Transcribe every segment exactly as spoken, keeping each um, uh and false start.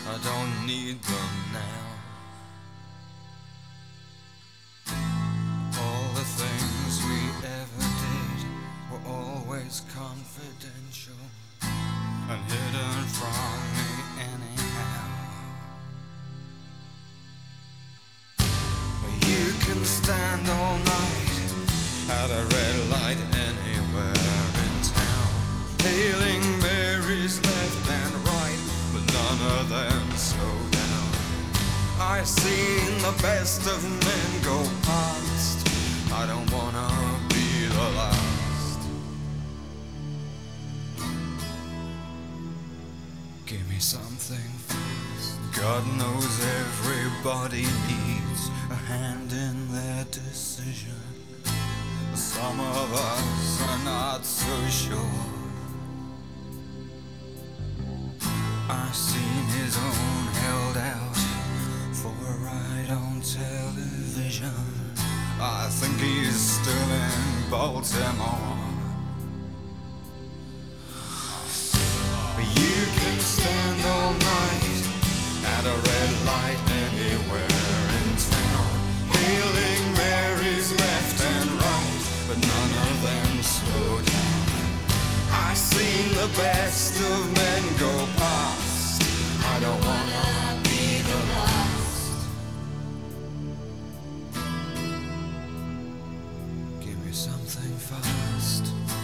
I don't need them now. All the things we ever did were always confidential and hidden from me anyhow. You can stand all night at a red light anywhere in town, hailing Marys left and right, but none of them slow down. I've seen the best of men go past. I don't wanna be the last. Give me something fast. God knows everybody needs a hand in their decision. Some of us are not so sure. I've seen his own held out for a ride on television. I think he's still in Baltimore. You can stand all night at a red light anywhere in town, hailing Marys left and right, but none of them slow down. I've seen the best of men go past. I don't wanna be the last. Give me something fast.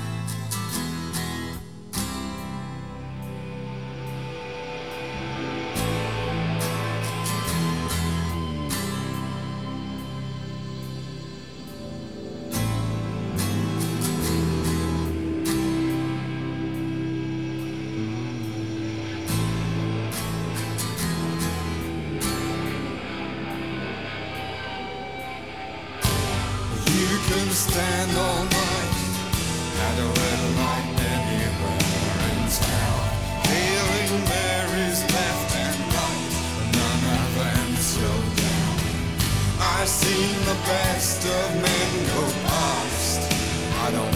You can stand all night at a red light anywhere in town, hailing Marys left and right, but none of them slow down. I've seen the best of men go past. I don't